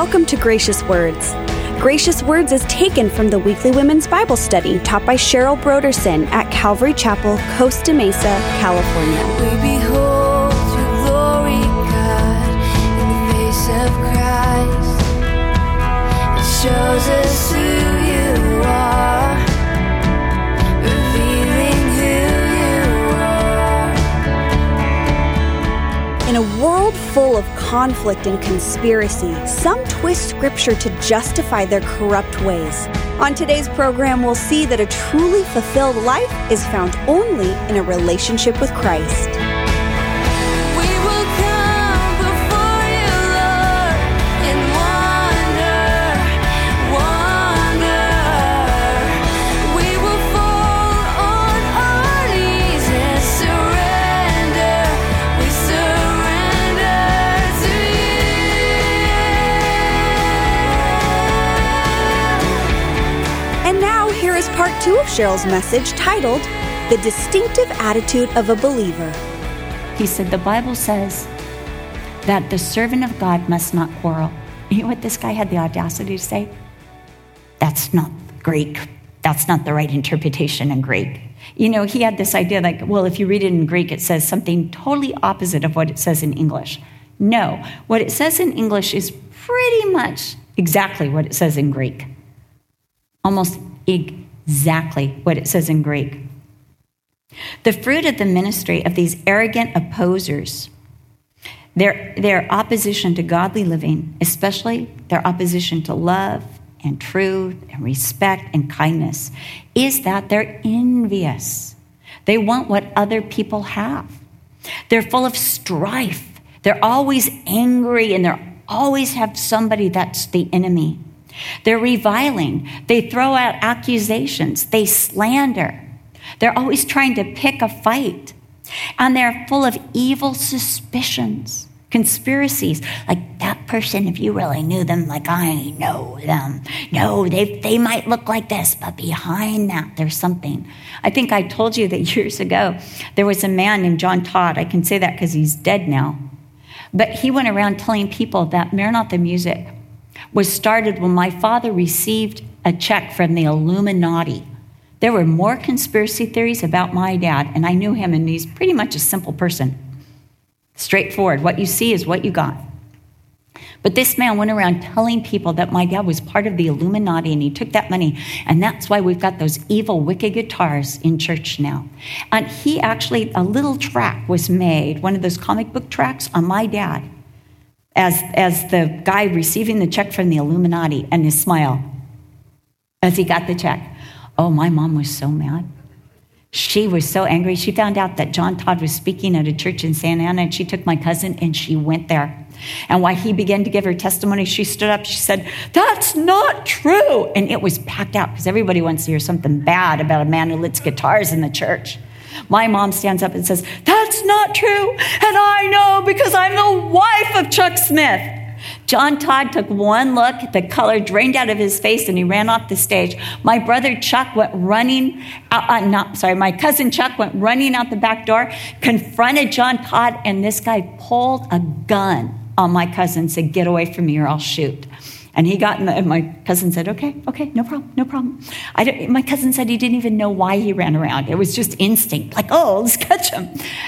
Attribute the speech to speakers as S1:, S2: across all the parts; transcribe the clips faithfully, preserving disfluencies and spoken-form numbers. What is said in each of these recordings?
S1: Welcome to Gracious Words. Gracious Words is taken from the weekly women's Bible study taught by Cheryl Broderson at Calvary Chapel, Costa Mesa, California.
S2: We behold your glory, God, in the face of Christ. It shows us who you are, revealing who you are.
S1: In a world full of conflict and conspiracy, some twist Scripture to justify their corrupt ways. On today's program, we'll see that a truly fulfilled life is found only in a relationship with Christ.
S2: We will come before you, Lord, in wonder, wonder. We will fall on our knees and surrender. We surrender to you.
S1: And now, here is part two of Cheryl's message titled, The Distinctive Attitude of a Believer.
S3: He said, the Bible says that the servant of God must not quarrel. You know what this guy had the audacity to say? That's not Greek. That's not the right interpretation in Greek. You know, he had this idea like, well, if you read it in Greek, it says something totally opposite of what it says in English. No, what it says in English is pretty much exactly what it says in Greek. Almost exactly what it says in Greek. The fruit of the ministry of these arrogant opposers, their, their opposition to godly living, especially their opposition to love and truth and respect and kindness, is that they're envious. They want what other people have. They're full of strife. They're always angry, and they always have somebody that's the enemy. They're reviling. They throw out accusations. They slander. They're always trying to pick a fight. And they're full of evil suspicions, conspiracies. Like, that person, if you really knew them like I know them. No, they they might look like this, but behind that, there's something. I think I told you that years ago, there was a man named John Todd. I can say that because he's dead now. But he went around telling people that Maranatha Music was started when my father received a check from the Illuminati. There were more conspiracy theories about my dad, and I knew him, and he's pretty much a simple person. Straightforward. What you see is what you got. But this man went around telling people that my dad was part of the Illuminati, and he took that money, and that's why we've got those evil, wicked guitars in church now. And he actually, a little track was made, one of those comic book tracks on my dad, as, as the guy receiving the check from the Illuminati, and his smile as he got the check. Oh, my mom was so mad. She was so angry. She found out that John Todd was speaking at a church in Santa Ana, and she took my cousin, and she went there. And while he began to give her testimony, she stood up. She said, that's not true. And it was packed out because everybody wants to hear something bad about a man who lit guitars in the church. My mom stands up and says, that's not true. And I know because I'm the wife of Chuck Smith. John Todd took one look, the color drained out of his face, and he ran off the stage. My brother Chuck went running out, uh, not, sorry, my cousin Chuck went running out the back door, confronted John Todd, and this guy pulled a gun on my cousin and said, get away from me or I'll shoot. And he got in the, and my cousin said, okay, okay, no problem, no problem. I don't, my cousin said he didn't even know why he ran around. It was just instinct, like, oh, let's catch him.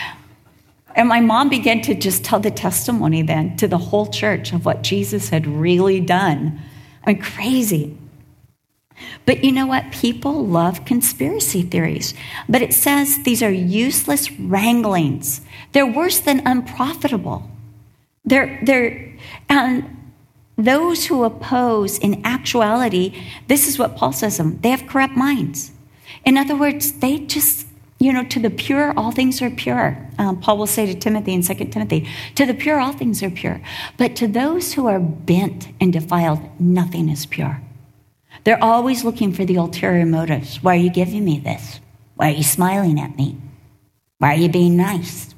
S3: And my mom began to just tell the testimony then to the whole church of what Jesus had really done. I mean, crazy. But you know what? People love conspiracy theories. But it says these are useless wranglings. They're worse than unprofitable. They're, they're, and those who oppose, in actuality, this is what Paul says of them, they have corrupt minds. In other words, they just, you know, to the pure, all things are pure. Um, Paul will say to Timothy in Second Timothy, to the pure, all things are pure. But to those who are bent and defiled, nothing is pure. They're always looking for the ulterior motives. Why are you giving me this? Why are you smiling at me? Why are you being nice?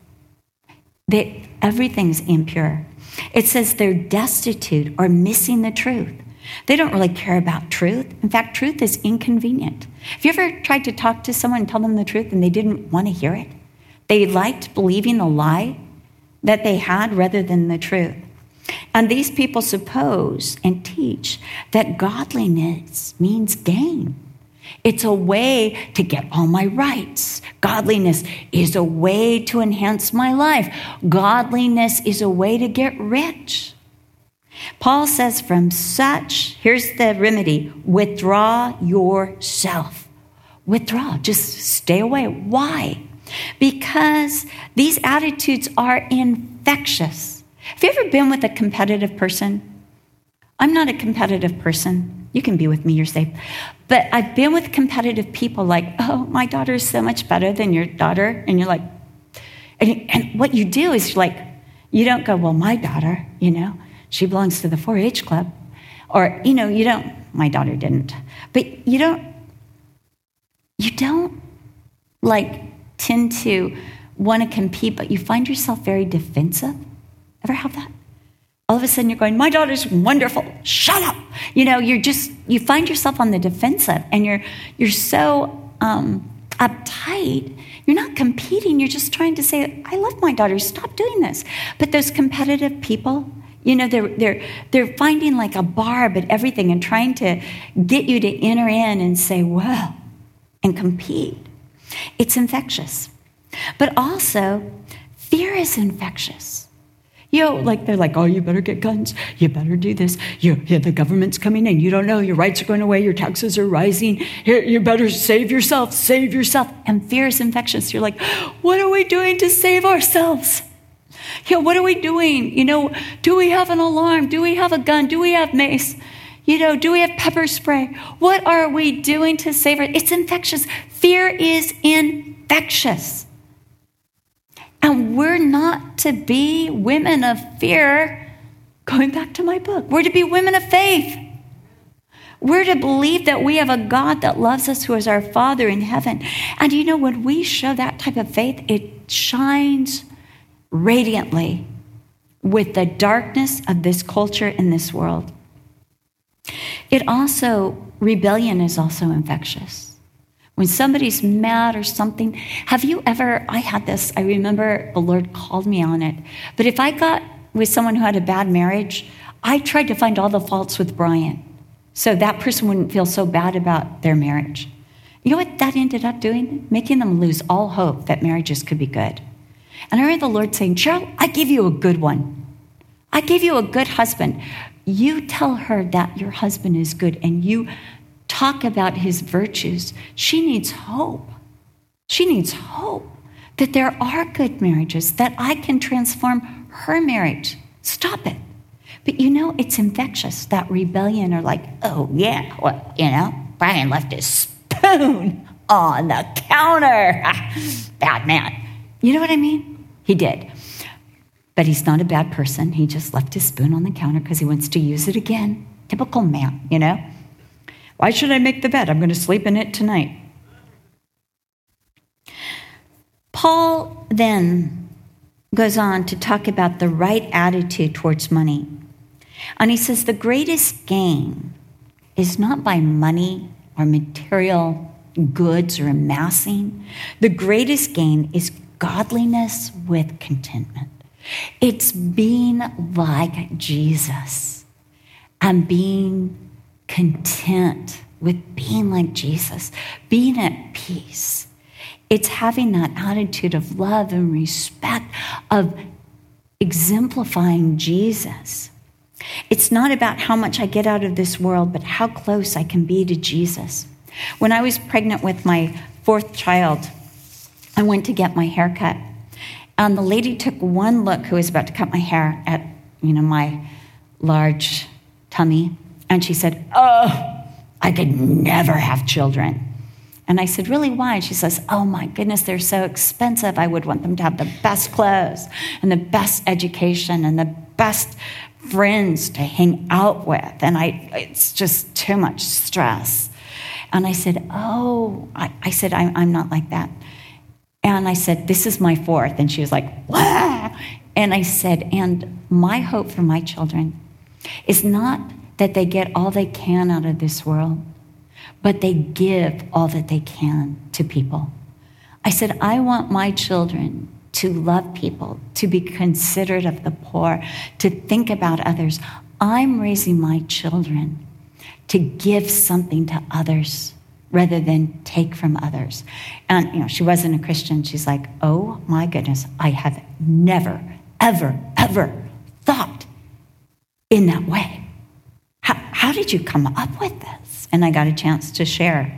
S3: They, everything's impure. It says they're destitute or missing the truth. They don't really care about truth. In fact, truth is inconvenient. Have you ever tried to talk to someone and tell them the truth and they didn't want to hear it? They liked believing the lie that they had rather than the truth. And these people suppose and teach that godliness means gain. It's a way to get all my rights. Godliness is a way to enhance my life. Godliness is a way to get rich. Paul says from such, here's the remedy, withdraw yourself. Withdraw, just stay away. Why? Because these attitudes are infectious. Have you ever been with a competitive person? I'm not a competitive person. You can be with me, you're safe. But I've been with competitive people like, oh, my daughter is so much better than your daughter. And you're like, and, and what you do is you're like, you don't go, well, my daughter, you know, she belongs to the four H club. Or, you know, you don't, my daughter didn't. But you don't, you don't like tend to want to compete, but you find yourself very defensive. Ever have that? All of a sudden you're going, my daughter's wonderful. Shut up. You know, you're just, you find yourself on the defensive and you're, you're so um, uptight. You're not competing. You're just trying to say, I love my daughter. Stop doing this. But those competitive people, you know, they're, they're, they're finding like a barb at everything and trying to get you to enter in and say, well, and compete. It's infectious. But also, fear is infectious. You know, like they're like, oh, you better get guns. You better do this. You, yeah, the government's coming in. You don't know. Your rights are going away. Your taxes are rising. Here, you better save yourself. Save yourself. And fear is infectious. You're like, what are we doing to save ourselves? You know, what are we doing? You know, do we have an alarm? Do we have a gun? Do we have mace? You know, do we have pepper spray? What are we doing to save it? It's infectious. Fear is infectious. And we're not to be women of fear. Going back to my book, we're to be women of faith. We're to believe that we have a God that loves us, who is our Father in heaven. And you know, when we show that type of faith, it shines radiantly with the darkness of this culture in this world. It also, rebellion is also infectious. When somebody's mad or something, have you ever, I had this, I remember the Lord called me on it. But if I got with someone who had a bad marriage, I tried to find all the faults with Brian, so that person wouldn't feel so bad about their marriage. You know what that ended up doing? Making them lose all hope that marriages could be good. And I heard the Lord saying, Cheryl, I give you a good one. I give you a good husband. You tell her that your husband is good and you talk about his virtues. She needs hope. She needs hope that there are good marriages, that I can transform her marriage. Stop it. But you know, it's infectious, that rebellion, or like, oh yeah, well, you know, Brian left his spoon on the counter. Bad man. You know what I mean? He did. But he's not a bad person. He just left his spoon on the counter because he wants to use it again. Typical man, you know? Why should I make the bed? I'm going to sleep in it tonight. Paul then goes on to talk about the right attitude towards money. And he says the greatest gain is not by money or material goods or amassing. The greatest gain is godliness with contentment. It's being like Jesus and being content with being like Jesus, being at peace. It's having that attitude of love and respect, of exemplifying Jesus. It's not about how much I get out of this world, but how close I can be to Jesus. When I was pregnant with my fourth child, I went to get my hair cut. And the lady took one look, who was about to cut my hair, at, you know, my large tummy. And she said, oh, I could never have children. And I said, really, why? And she says, oh my goodness, they're so expensive. I would want them to have the best clothes and the best education and the best friends to hang out with. And I, it's just too much stress. And I said, oh, I, I said, I'm, I'm not like that. And I said, this is my fourth. And she was like, wow. And I said, and my hope for my children is not that they get all they can out of this world, but they give all that they can to people. I said, I want my children to love people, to be considerate of the poor, to think about others. I'm raising my children to give something to others rather than take from others. And, you know, she wasn't a Christian. She's like, oh my goodness, I have never, ever, ever thought in that way. How, how did you come up with this? And I got a chance to share.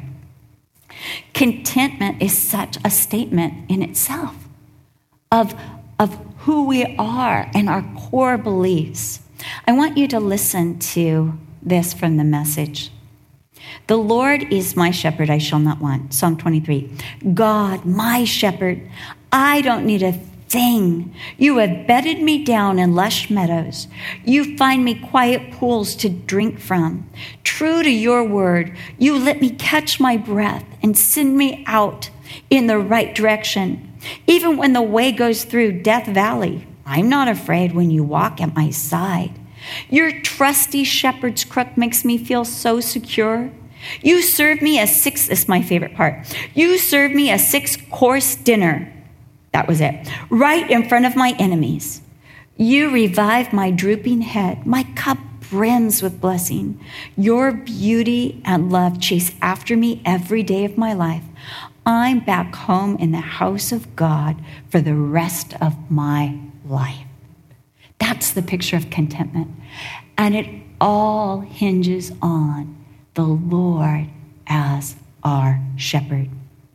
S3: Contentment is such a statement in itself of, of who we are and our core beliefs. I want you to listen to this from the Message. The Lord is my shepherd, I shall not want. Psalm twenty-three. God, my shepherd, I don't need a thing. You have bedded me down in lush meadows. You find me quiet pools to drink from. True to your word, you let me catch my breath and send me out in the right direction. Even when the way goes through Death Valley, I'm not afraid when you walk at my side. Your trusty shepherd's crook makes me feel so secure. You serve me a six, this is my favorite part. You serve me a six-course dinner. That was it. Right in front of my enemies. You revive my drooping head. My cup brims with blessing. Your beauty and love chase after me every day of my life. I'm back home in the house of God for the rest of my life. That's the picture of contentment. And it all hinges on the Lord as our shepherd.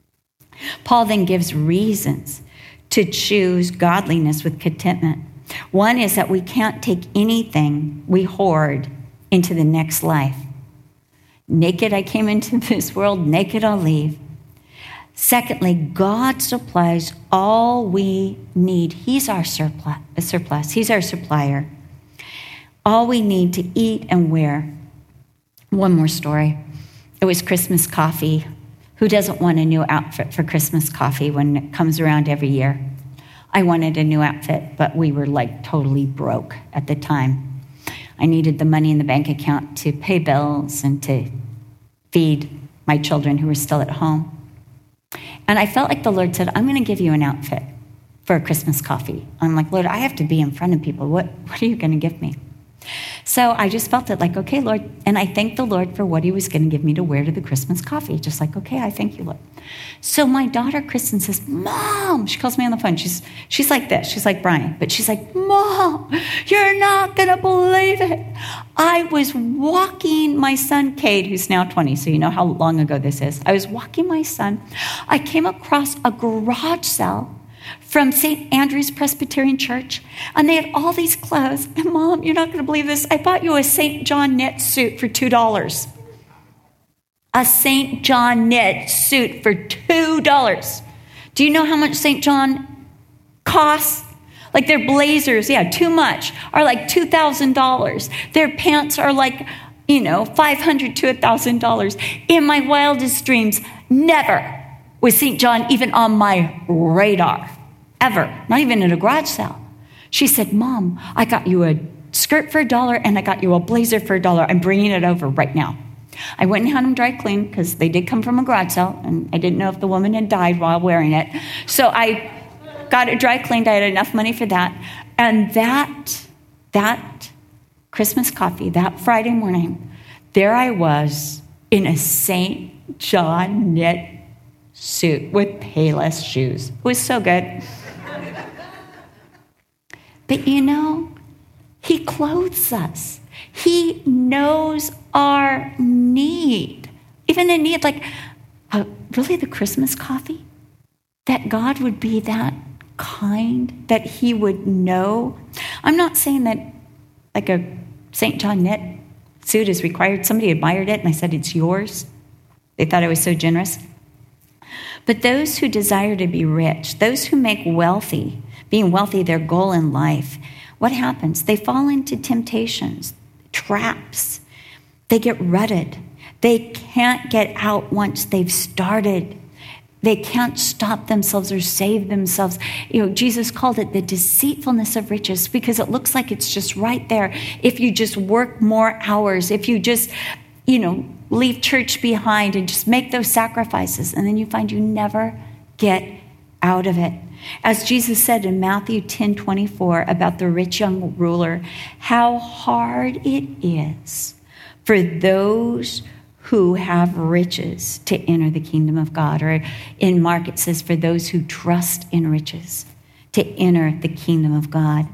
S3: Paul then gives reasons to choose godliness with contentment. One is that we can't take anything we hoard into the next life. Naked I came into this world, naked I'll leave. Secondly, God supplies all we need. He's our surplus, surplus. He's our supplier. All we need to eat and wear. One more story. It was Christmas coffee. Who doesn't want a new outfit for Christmas coffee when it comes around every year? I wanted a new outfit, but we were like totally broke at the time. I needed the money in the bank account to pay bills and to feed my children who were still at home. And I felt like the Lord said, I'm going to give you an outfit for a Christmas coffee. I'm like, Lord, I have to be in front of people. What, what are you going to give me? So I just felt it like, okay, Lord. And I thanked the Lord for what he was going to give me to wear to the Christmas coffee. Just like, okay, I thank you, Lord. So my daughter, Kristen, says, Mom, she calls me on the phone. She's she's like this. She's like Brian. But she's like, Mom, you're not going to believe it. I was walking my son, Cade, who's now twenty. So you know how long ago this is. I was walking my son. I came across a garage sale from Saint Andrew's Presbyterian Church, and they had all these clothes. And Mom, you're not going to believe this. I bought you a Saint John knit suit for two dollars. A Saint John knit suit for two dollars. Do you know how much Saint John costs? Like their blazers, yeah, too much, are like two thousand dollars. Their pants are like, you know, five hundred dollars to one thousand dollars. In my wildest dreams, never was Saint John even on my radar, ever, not even at a garage sale. She said, Mom, I got you a skirt for a dollar and I got you a blazer for a dollar. I'm bringing it over right now. I went and had them dry cleaned because they did come from a garage sale and I didn't know if the woman had died while wearing it. So I got it dry cleaned. I had enough money for that. And that, that Christmas coffee, that Friday morning, there I was in a Saint John knit suit with Payless shoes. It was so good. But you know, he clothes us. He knows our need. Even in need, like, uh, really the Christmas coffee? That God would be that kind, that he would know. I'm not saying that like a Saint John knit suit is required. Somebody admired it and I said, it's yours. They thought I was so generous. But those who desire to be rich, those who make wealthy, being wealthy their goal in life, what happens? They fall into temptations, traps. They get rutted. They can't get out once they've started. They can't stop themselves or save themselves. You know, Jesus called it the deceitfulness of riches because it looks like it's just right there. If you just work more hours, if you just, you know, leave church behind and just make those sacrifices, and then you find you never get out of it. As Jesus said in Matthew ten twenty-four about the rich young ruler, how hard it is for those who have riches to enter the kingdom of God. Or in Mark it says, for those who trust in riches to enter the kingdom of God.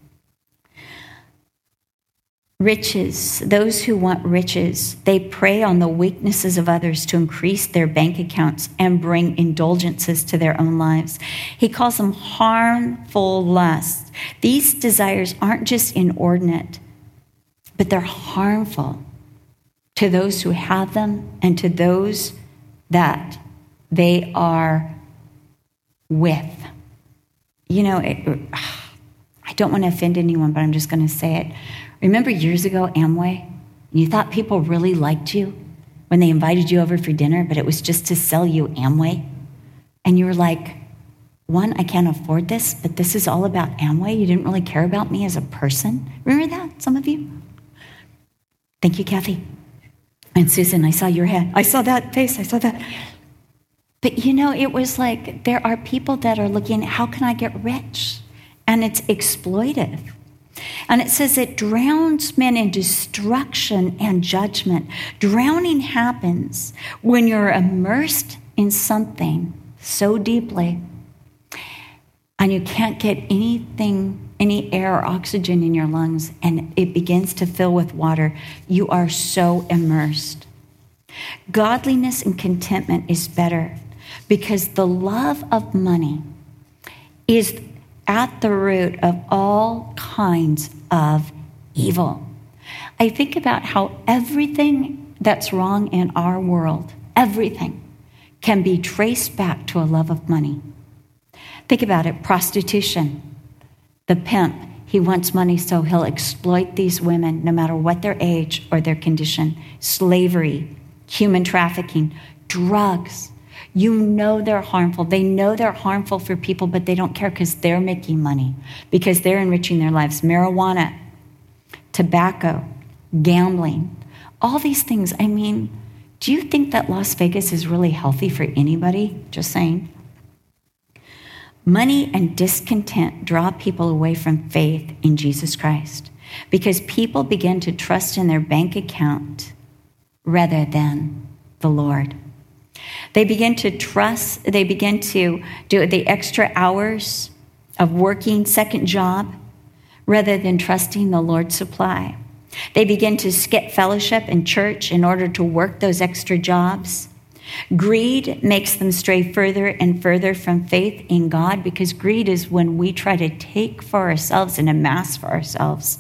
S3: Riches, those who want riches, they prey on the weaknesses of others to increase their bank accounts and bring indulgences to their own lives. He calls them harmful lusts. These desires aren't just inordinate, but they're harmful to those who have them and to those that they are with. You know, it, I don't want to offend anyone, but I'm just going to say it. Remember years ago, Amway? You thought people really liked you when they invited you over for dinner, but it was just to sell you Amway? And you were like, one, I can't afford this, but this is all about Amway. You didn't really care about me as a person. Remember that, some of you? Thank you, Kathy. And Susan, I saw your head. I saw that face. I saw that. But you know, it was like there are people that are looking, how can I get rich? And it's exploitive. And it says it drowns men in destruction and judgment. Drowning happens when you're immersed in something so deeply and you can't get anything, any air or oxygen in your lungs, and it begins to fill with water. You are so immersed. Godliness and contentment is better because the love of money is at the root of all kinds of evil. I think about how everything that's wrong in our world, everything, can be traced back to a love of money. Think about it, prostitution. The pimp, he wants money, so he'll exploit these women no matter what their age or their condition. Slavery, human trafficking, drugs. You know they're harmful. They know they're harmful for people, but they don't care because they're making money, because they're enriching their lives. Marijuana, tobacco, gambling, all these things. I mean, do you think that Las Vegas is really healthy for anybody? Just saying. Money and discontent draw people away from faith in Jesus Christ because people begin to trust in their bank account rather than the Lord. They begin to trust, they begin to do the extra hours of working second job rather than trusting the Lord's supply. They begin to skip fellowship in church in order to work those extra jobs. Greed makes them stray further and further from faith in God, because greed is when we try to take for ourselves and amass for ourselves.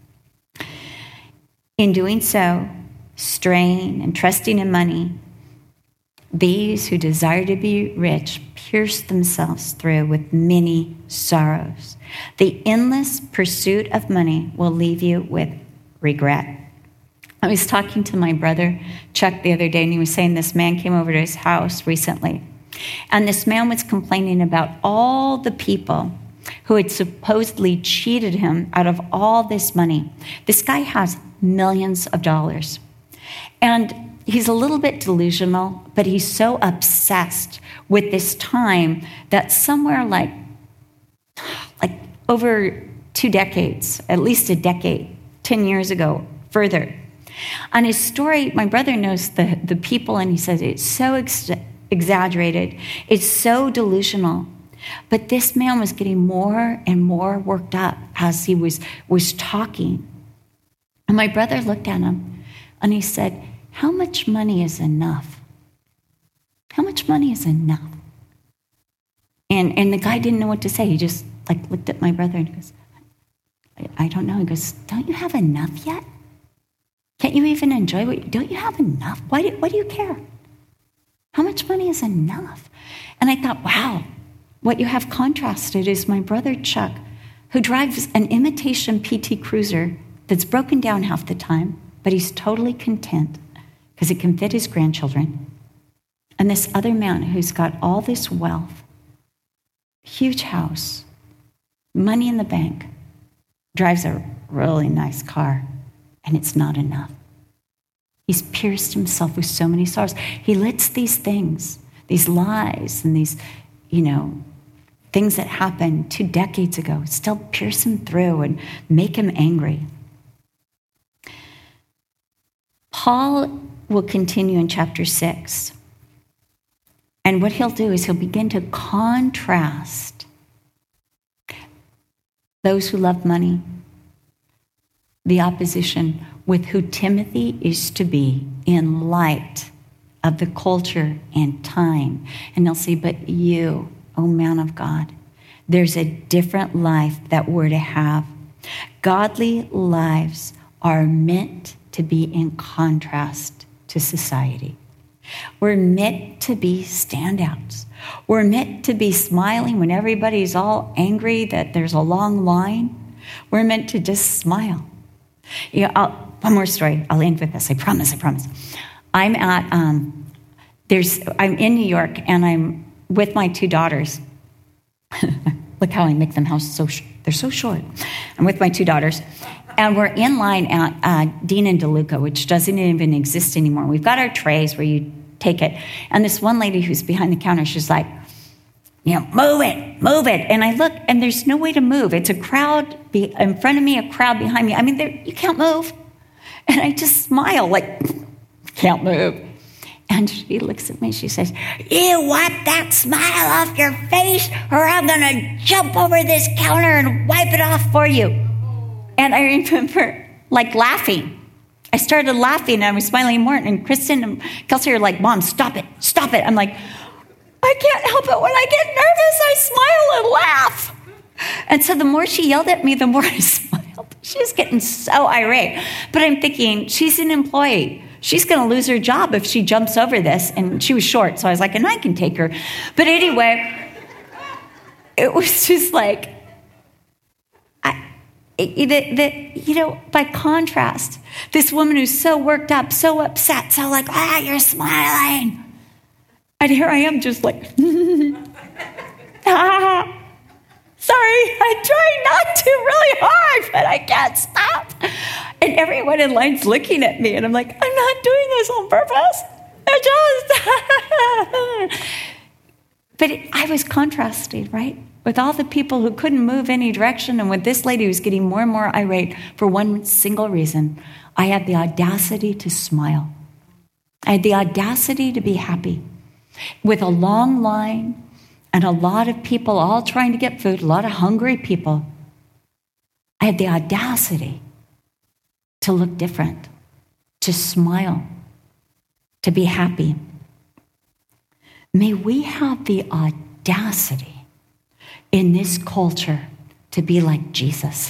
S3: In doing so, straying and trusting in money, these who desire to be rich pierce themselves through with many sorrows. The endless pursuit of money will leave you with regret. I was talking to my brother, Chuck, the other day, and he was saying this man came over to his house recently. And this man was complaining about all the people who had supposedly cheated him out of all this money. This guy has millions of dollars. And he's a little bit delusional, but he's so obsessed with this time that somewhere like, like over two decades, at least a decade, ten years ago, further. On his story, my brother knows the, the people, and he says it's so ex- exaggerated. It's so delusional. But this man was getting more and more worked up as he was, was talking. And my brother looked at him, and he said, how much money is enough? How much money is enough? And, and the guy didn't know what to say. He just like looked at my brother and he goes, I, I don't know. He goes, don't you have enough yet? Can't you even enjoy what you, don't you have enough? Why do, why do you care? How much money is enough? And I thought, wow, what you have contrasted is my brother Chuck, who drives an imitation P T Cruiser that's broken down half the time, but he's totally content because it can fit his grandchildren. And this other man who's got all this wealth, huge house, money in the bank, drives a really nice car, and it's not enough. He's pierced himself with so many sorrows. He lets these things, these lies and these, you know, things that happened two decades ago still pierce him through and make him angry. Paul will continue in chapter six. And what he'll do is he'll begin to contrast those who love money, the opposition, with who Timothy is to be in light of the culture and time. And they'll say, but you, O man of God, there's a different life that we're to have. Godly lives are meant to be in contrast to society. We're meant to be standouts. We're meant to be smiling when everybody's all angry that there's a long line. We're meant to just smile. You know, I'll, one more story. I'll end with this. I promise, I promise. I'm at, um, there's, I'm in New York and I'm with my two daughters. Look how I make them house so, sh- they're so short. I'm with my two daughters. And we're in line at uh, Dean and DeLuca, which doesn't even exist anymore. We've got our trays where you take it. And this one lady who's behind the counter, she's like, you know, move it, move it. And I look, and there's no way to move. It's a crowd be- in front of me, a crowd behind me. I mean, you can't move. And I just smile like, can't move. And she looks at me, she says, you wipe that smile off your face or I'm going to jump over this counter and wipe it off for you. And I remember, like, laughing. I started laughing, and I was smiling more. And Kristen and Kelsey are like, Mom, stop it, stop it. I'm like, I can't help it. When I get nervous, I smile and laugh. And so the more she yelled at me, the more I smiled. She was getting so irate. But I'm thinking, she's an employee. She's going to lose her job if she jumps over this. And she was short, so I was like, and I can take her. But anyway, it was just like, The, the, you know, by contrast, this woman who's so worked up, so upset, so like, ah, you're smiling. And here I am just like, ah, sorry, I try not to really hard, but I can't stop. And everyone in line's looking at me, and I'm like, I'm not doing this on purpose. I just, but it, I was contrasted, right? With all the people who couldn't move any direction, and with this lady who's getting more and more irate for one single reason. I had the audacity to smile. I had the audacity to be happy. With a long line and a lot of people all trying to get food, a lot of hungry people, I had the audacity to look different, to smile, to be happy. May we have the audacity in this culture to be like Jesus.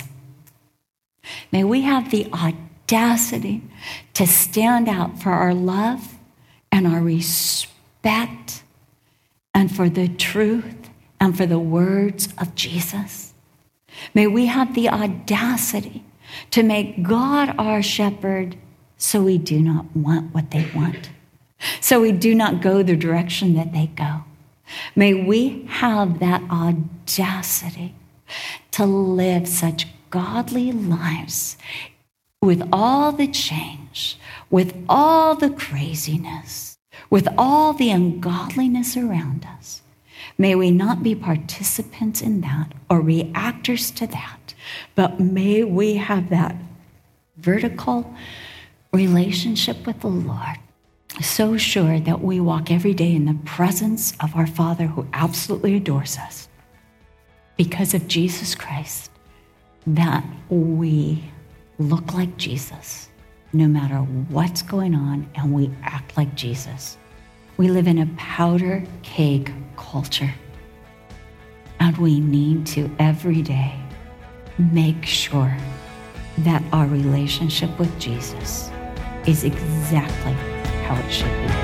S3: May we have the audacity to stand out for our love and our respect and for the truth and for the words of Jesus. May we have the audacity to make God our shepherd so we do not want what they want, so we do not go the direction that they go. May we have that audacity to live such godly lives with all the change, with all the craziness, with all the ungodliness around us. May we not be participants in that or reactors to that, but may we have that vertical relationship with the Lord, so sure that we walk every day in the presence of our Father who absolutely adores us because of Jesus Christ, that we look like Jesus no matter what's going on, and we act like Jesus. We live in a powder keg culture, and we need to every day make sure that our relationship with Jesus is exactly how it should be.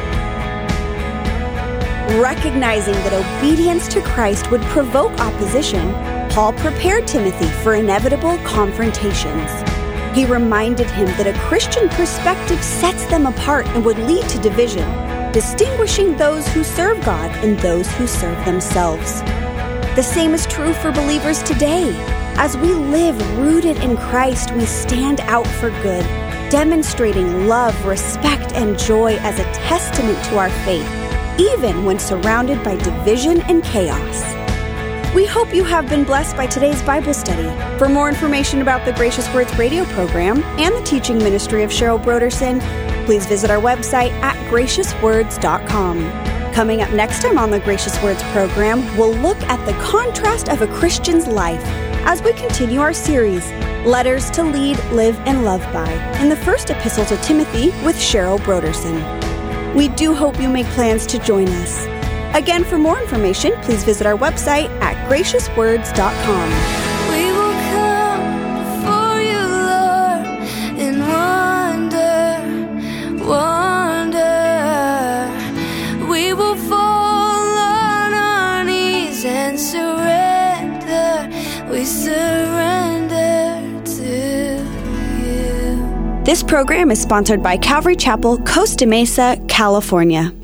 S1: Recognizing that obedience to Christ would provoke opposition, Paul prepared Timothy for inevitable confrontations. He reminded him that a Christian perspective sets them apart and would lead to division, distinguishing those who serve God and those who serve themselves. The same is true for believers today. As we live rooted in Christ, we stand out for good, demonstrating love, respect, and joy as a testament to our faith, even when surrounded by division and chaos. We hope you have been blessed by today's Bible study. For more information about the Gracious Words radio program and the teaching ministry of Cheryl Broderson, please visit our website at gracious words dot com. Coming up next time on the Gracious Words program, we'll look at the contrast of a Christian's life as we continue our series, Letters to Lead, Live, and Love By, in the first epistle to Timothy with Cheryl Broderson. We do hope you make plans to join us. Again, for more information, please visit our website at gracious words dot com.
S2: We will come before you, Lord, and wonder, wonder. We will fall on our knees and surrender. We surrender to you.
S1: This program is sponsored by Calvary Chapel, Costa Mesa, California.